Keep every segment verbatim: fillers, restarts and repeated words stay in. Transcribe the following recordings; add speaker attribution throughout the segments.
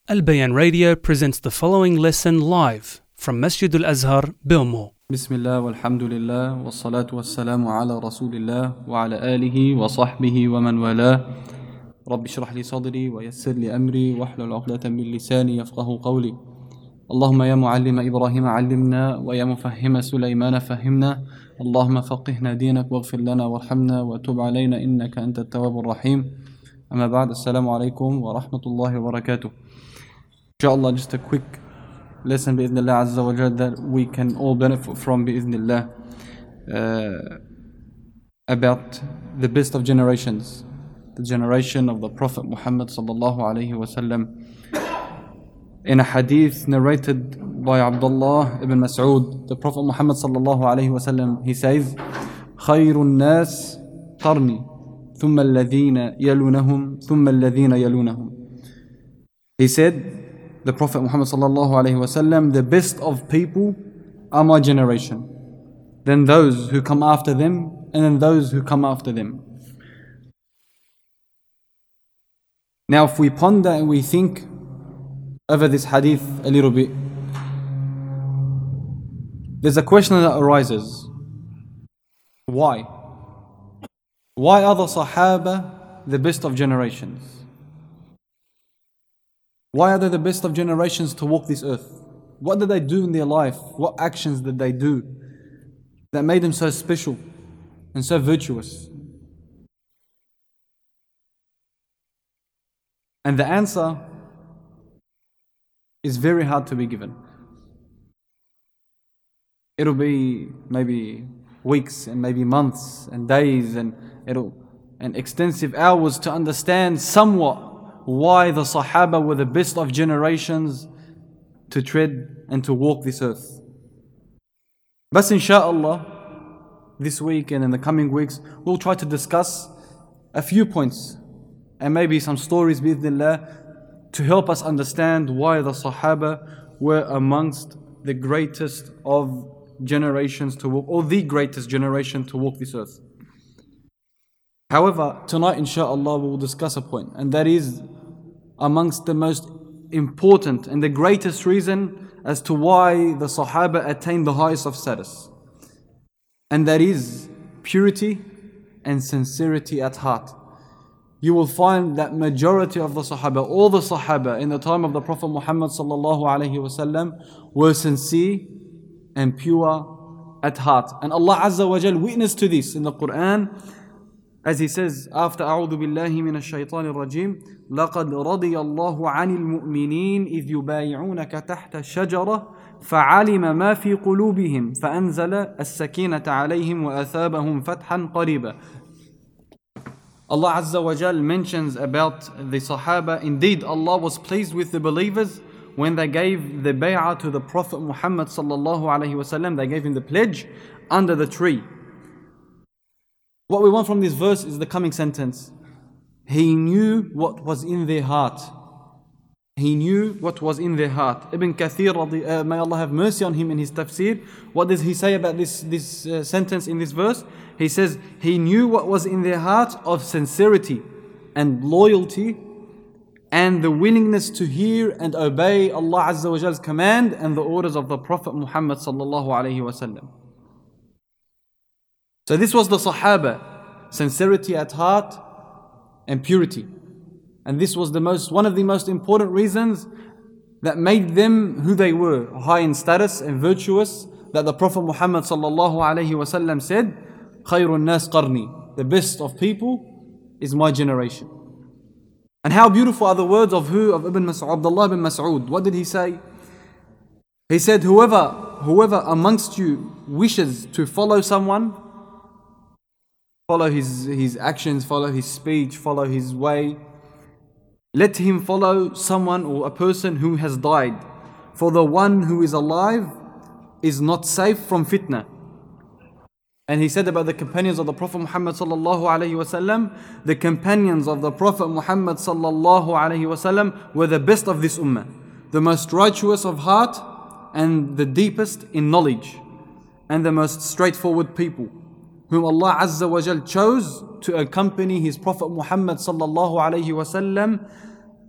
Speaker 1: Al Bayan Radio presents the following lesson live from Masjid Al Azhar, Bilmo.
Speaker 2: بسم الله والحمد لله والصلاة والسلام على رسول الله وعلى آله وصحبه ومن والاه رب اشرح لي صدري ويسر لي أمري واحلل عقدة من لساني يفقه قولي اللهم يا معلم إبراهيم علمنا ويا مفهم سليمان فهمنا اللهم فقهنا دينك واغفر لنا وارحمنا وتب علينا إنك أنت التواب الرحيم أما بعد السلام عليكم ورحمة الله وبركاته. Inshallah, just a quick lesson bi'idhnillah azza wa jal that we can all benefit from bi'idhnillah uh, about the best of generations, the generation of the Prophet Muhammad sallallahu alayhi wasallam. In a hadith narrated by Abdullah ibn Mas'ud, the Prophet Muhammad sallallahu alayhi wasallam, he says, خير الناس قرني ثم الذين يلونهم ثم الذين يلونهم. He said, the Prophet Muhammad sallallahu alayhi wasallam, the best of people are my generation, then those who come after them, and then those who come after them. Now if we ponder and we think over this hadith a little bit, there's a question that arises. Why? Why are the Sahaba the best of generations? Why are they the best of generations to walk this earth? What did they do in their life? What actions did they do that made them so special and so virtuous? And the answer is very hard to be given. It'll be maybe weeks and maybe months and days and it'll and extensive hours to understand somewhat why the Sahaba were the best of generations to tread and to walk this earth. But inshallah, this week and in the coming weeks, we'll try to discuss a few points and maybe some stories bi'idhnillah to help us understand why the Sahaba were amongst the greatest of generations to walk, or the greatest generation to walk this earth. However, tonight inshallah we will discuss a point, and that is amongst the most important and the greatest reason as to why the Sahaba attained the highest of status. And that is purity and sincerity at heart. You will find that majority of the Sahaba, all the Sahaba in the time of the Prophet Muhammad sallallahu alaihi wasallam were sincere and pure at heart. And Allah Azza wa Jal witnessed to this in the Quran, as He says after أعوذ بالله من الشيطان الرجيم لقد رضي الله عن المؤمنين إذ يبايعونك تحت الشجرة فعلم ما في قلوبهم فأنزل السكينة عليهم وأثابهم فتحا قريبا. Allah Azza wa Jal mentions about the Sahaba, indeed Allah was pleased with the believers when they gave the bay'ah to the Prophet Muhammad sallallahu alayhi wasallam. They gave him the pledge under the tree. What we want from this verse is the coming sentence. He knew what was in their heart. He knew what was in their heart. Ibn Kathir, uh, may Allah have mercy on him in his tafsir. What does he say about this, this uh, sentence in this verse? He says, he knew what was in their heart of sincerity and loyalty and the willingness to hear and obey Allah Azza wa Jal's command and the orders of the Prophet Muhammad sallallahu alayhi wa sallam. So this was the Sahaba, sincerity at heart and purity. And this was the most, one of the most important reasons that made them who they were, high in status and virtuous, that the Prophet Muhammad sallallahu alayhi wasallam said, خَيْرُ النَّاسِ قَرْنِي, the best of people is my generation. And how beautiful are the words of who? Of Ibn Mas'ud, Abdullah ibn Mas'ud. What did he say? He said, whoever, whoever amongst you wishes to follow someone, follow his, his actions, follow his speech, follow his way, let him follow someone or a person who has died. For the one who is alive is not safe from fitna. And he said about the companions of the Prophet Muhammad sallallahu alayhi wasallam, the companions of the Prophet Muhammad sallallahu alayhi wasallam were the best of this ummah, the most righteous of heart and the deepest in knowledge, and the most straightforward people, whom Allah Azza wa Jal chose to accompany His Prophet Muhammad sallallahu alayhi wasallam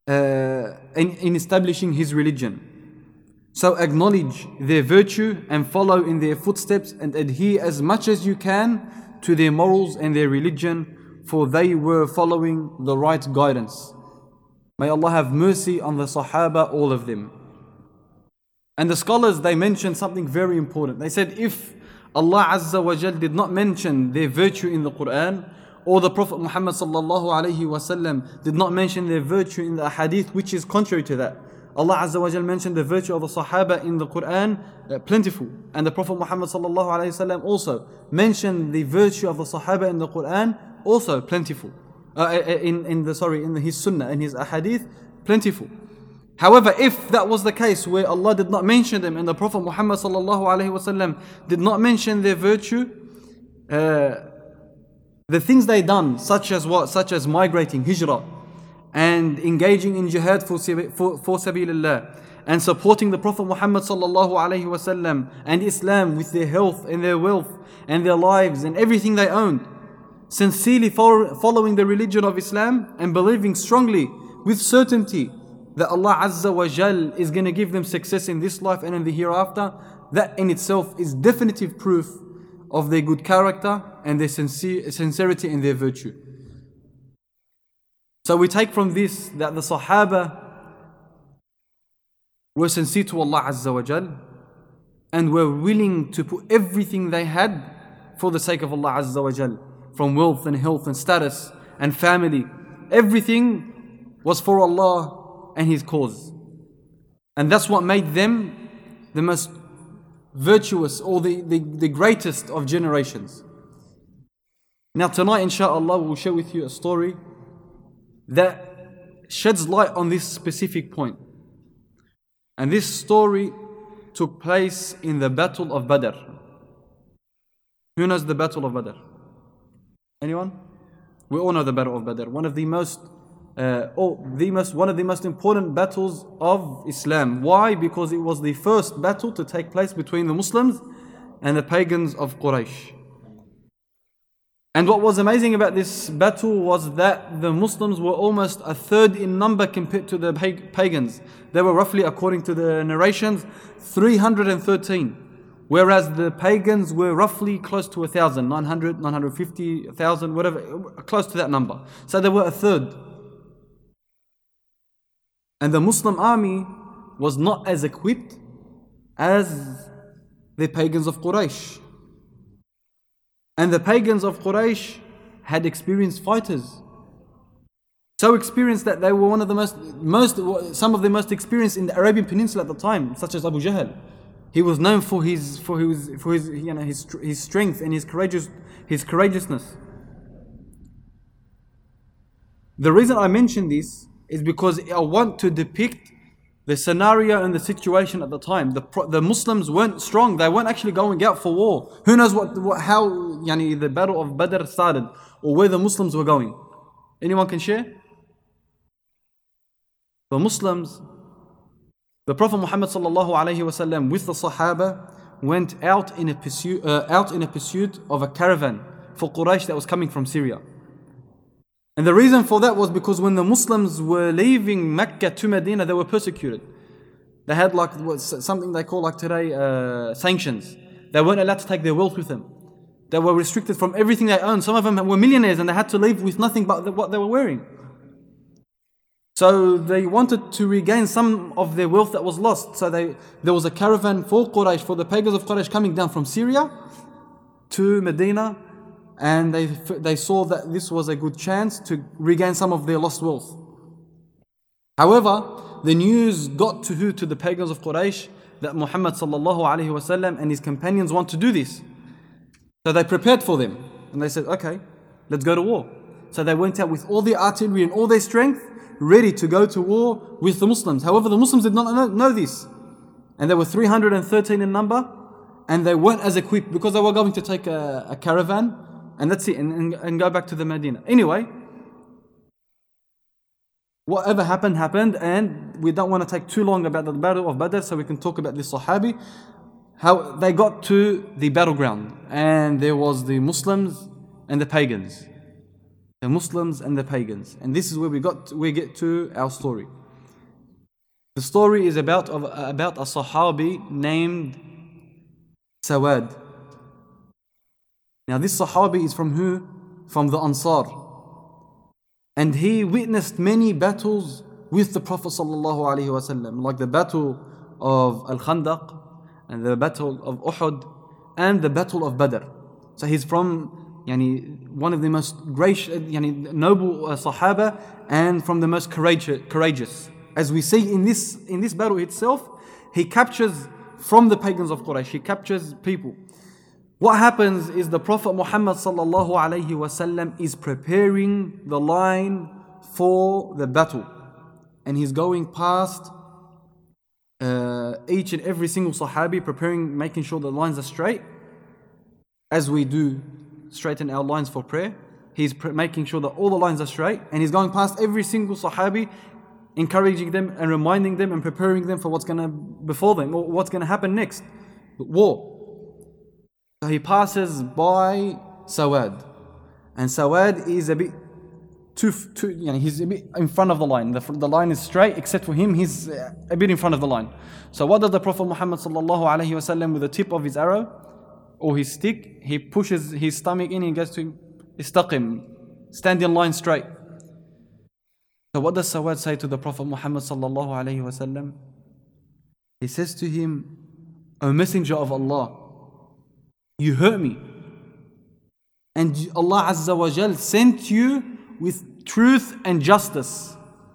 Speaker 2: uh, in, in establishing his religion. So acknowledge their virtue and follow in their footsteps and adhere as much as you can to their morals and their religion, for they were following the right guidance. May Allah have mercy on the Sahaba, all of them. And the scholars, they mentioned something very important. They said if Allah Azza wa Jal did not mention their virtue in the Quran, or the Prophet Muhammad sallallahu alayhi wasallam did not mention their virtue in the hadith, which is contrary to that. Allah Azza wa Jal mentioned the virtue of the Sahaba in the Quran, uh, plentiful. And the Prophet Muhammad sallallahu alayhi wasallam also mentioned the virtue of the Sahaba in the Quran, also plentiful. Uh, in, in the, sorry, in his Sunnah, in his ahadith, plentiful. However, if that was the case where Allah did not mention them and the Prophet Muhammad sallallahu alaihi wasallam did not mention their virtue, uh, the things they done, such as what, such as migrating, hijrah, and engaging in jihad for for, for sabilillah, and supporting the Prophet Muhammad sallallahu alaihi wasallam and Islam with their health and their wealth and their lives and everything they owned, sincerely following the religion of Islam and believing strongly with certainty that Allah Azza wa Jal is going to give them success in this life and in the hereafter, that in itself is definitive proof of their good character and their sincere, sincerity in their virtue. So we take from this that the Sahaba were sincere to Allah Azza wa Jal and were willing to put everything they had for the sake of Allah Azza wa Jal, from wealth and health and status and family. Everything was for Allah and His cause. And that's what made them the most virtuous or the, the, the greatest of generations. Now tonight, inshaAllah, we'll share with you a story that sheds light on this specific point. And this story took place in the Battle of Badr. Who knows the Battle of Badr? Anyone? We all know the Battle of Badr. One of the most Uh, oh, the most, one of the most important battles of Islam. Why? Because it was the first battle to take place between the Muslims and the pagans of Quraysh. And what was amazing about this battle was that the Muslims were almost a third in number compared to the pagans. They were roughly, according to the narrations, three hundred thirteen. Whereas the pagans were roughly close to a thousand, nine hundred, nine hundred fifty, one thousand, whatever, close to that number. So they were a third. And the Muslim army was not as equipped as the pagans of Quraysh. And the pagans of Quraysh had experienced fighters. So experienced that they were one of the most, most, some of the most experienced in the Arabian Peninsula at the time, such as Abu Jahl. He was known for his, for his, for his, you know, his, his strength and his courageous, his courageousness. The reason I mention this is because I want to depict the scenario and the situation at the time. The the Muslims weren't strong. They weren't actually going out for war. Who knows what, what how yani, the battle of Badr started or where the Muslims were going? Anyone can share? The Muslims, the Prophet Muhammad sallallahu alaihi wasallam with the Sahaba went out in a pursuit uh, out in a pursuit of a caravan for Quraysh that was coming from Syria. And the reason for that was because when the Muslims were leaving Mecca to Medina, they were persecuted. They had like something they call like today uh, sanctions. They weren't allowed to take their wealth with them. They were restricted from everything they owned. Some of them were millionaires and they had to leave with nothing but what they were wearing. So they wanted to regain some of their wealth that was lost. So they, there was a caravan for Quraysh, for the pagans of Quraysh coming down from Syria to Medina. And they they saw that this was a good chance to regain some of their lost wealth. However, the news got to who? To the pagans of Quraysh, that Muhammad sallallahu alaihi wasallam and his companions want to do this. So they prepared for them. And they said, okay, let's go to war. So they went out with all their artillery and all their strength, ready to go to war with the Muslims. However, the Muslims did not know, know this. And they were three hundred thirteen in number, and they weren't as equipped because they were going to take a, a caravan. And that's it, and, and, and go back to the Medina. Anyway, whatever happened, happened, and we don't want to take too long about the battle of Badr, so we can talk about this Sahabi. How they got to the battleground, and there was the Muslims and the pagans. The Muslims and the pagans. And this is where we got to, we get to our story. The story is about, of, about a Sahabi named Sawad. Now this Sahabi is from who? From the Ansar. And he witnessed many battles with the Prophet sallallahu alaihi wasallam, like the battle of Al-Khandaq, and the battle of Uhud, and the battle of Badr. So he's from yani, one of the most gracious, yani, noble uh, Sahaba, and from the most courageous, courageous. As we see in this, in this battle itself, he captures from the pagans of Quraysh, he captures people. What happens is the Prophet Muhammad sallallahu alaihi wasallam is preparing the line for the battle. And he's going past uh, each and every single Sahabi, preparing, making sure the lines are straight. As we do straighten our lines for prayer, he's pre- making sure that all the lines are straight. And he's going past every single Sahabi, encouraging them and reminding them and preparing them for what's going to before them, or what's going to happen next. War. So he passes by Sawad. And Sawad is a bit too, too you know, he's a bit in front of the line. The, the line is straight, except for him, he's a bit in front of the line. So what does the Prophet Muhammad sallallahu alaihi wasallam with the tip of his arrow or his stick, he pushes his stomach in and goes to him, istaqim, stand in line straight. So what does Sawad say to the Prophet Muhammad sallallahu alaihi wasallam? He says to him, O Messenger of Allah, you hurt me. And Allah Azza wa Jal sent you with truth and justice.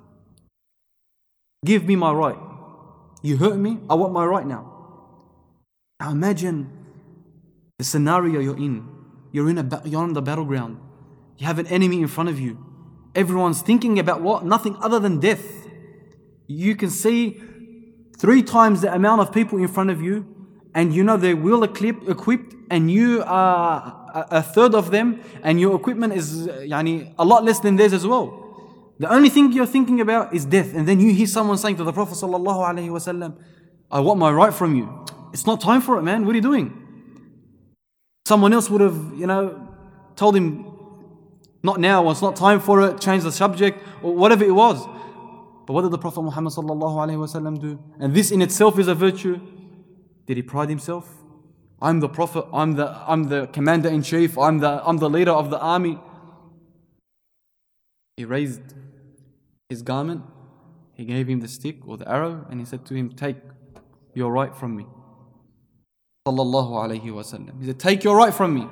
Speaker 2: Give me my right. You hurt me, I want my right now. Now imagine the scenario you're in. You're in a you're on the battleground. You have an enemy in front of you. Everyone's thinking about what? Nothing other than death. You can see three times the amount of people in front of you, and you know they're well equipped, and you are a third of them, and your equipment is yani, a lot less than theirs as well. The only thing you're thinking about is death. And then you hear someone saying to the Prophet sallallahu alaihi wasallam, I want my right from you. It's not time for it, man. What are you doing? Someone else would have, you know, told him, not now, it's not time for it, change the subject, or whatever it was. But what did the Prophet Muhammad sallallahu alaihi wasallam do? And this in itself is a virtue. Did he pride himself? I'm the Prophet, I'm the I'm the commander-in-chief, I'm the I'm the leader of the army. He raised his garment, he gave him the stick or the arrow, and he said to him, take your right from me. Sallallahu alayhi wasallam. He said, take your right from me.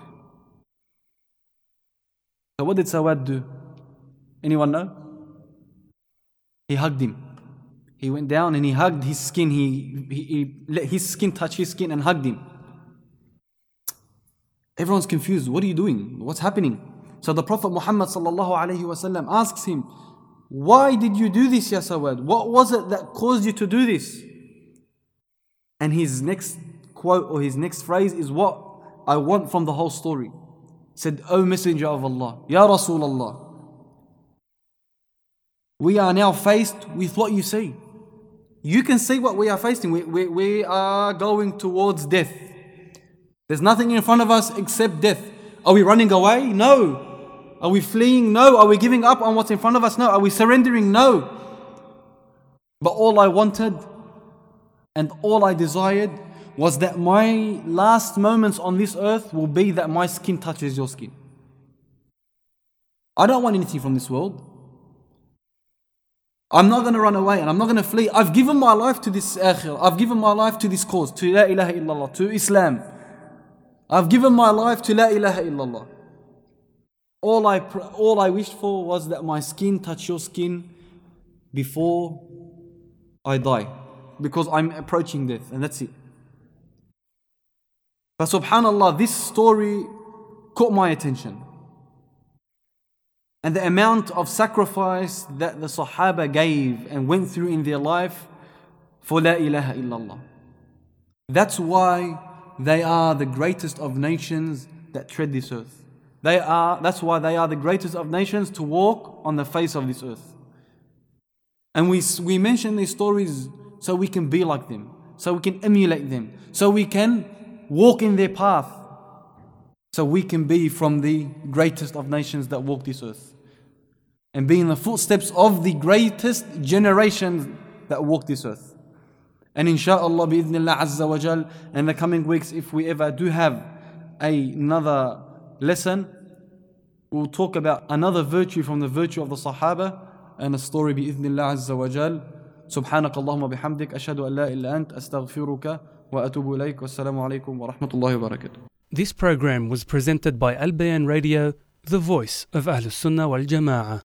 Speaker 2: So what did Sawad do? Anyone know? He hugged him. He went down and he hugged his skin. He, he, he let his skin touch his skin and hugged him. Everyone's confused. What are you doing? What's happening? So the Prophet Muhammad sallallahu alayhi wasallam asks him, why did you do this, Ya Sawad? What was it that caused you to do this? And his next quote or his next phrase is what I want from the whole story. He said, O Messenger of Allah, Ya Rasulullah, we are now faced with what you see. You can see what we are facing. We, we, we are going towards death. There's nothing in front of us except death. Are we running away? No. Are we fleeing? No. Are we giving up on what's in front of us? No. Are we surrendering? No. But all I wanted and all I desired was that my last moments on this earth will be that my skin touches your skin. I don't want anything from this world. I'm not going to run away and I'm not going to flee. I've given my life to this akhirah. I've given my life to this cause, to La ilaha illallah, to Islam. I've given my life to La ilaha illallah. All I, all I wished for was that my skin touch your skin before I die. Because I'm approaching death, and that's it. But subhanallah, this story caught my attention. And the amount of sacrifice that the Sahaba gave and went through in their life for La ilaha illallah. That's why they are the greatest of nations that tread this earth. They are, that's why they are the greatest of nations to walk on the face of this earth. And we, we mention these stories so we can be like them, so we can emulate them, so we can walk in their path, so we can be from the greatest of nations that walk this earth and be in the footsteps of the greatest generation that walked this earth. And inshallah, bi'idhnillah azza wa jal, in the coming weeks, if we ever do have another lesson, we'll talk about another virtue from the virtue of the Sahaba and a story bi'idhnillah azza wa jal. سبحانك اللهم وبحمدك أشهد أن لا إله إلا أنت أستغفرك وأتوب إليك والسلام عليكم ورحمة الله وبركاته.
Speaker 1: This program was presented by Al Bayan Radio, the voice of Ahlus Sunnah wal Jama'ah.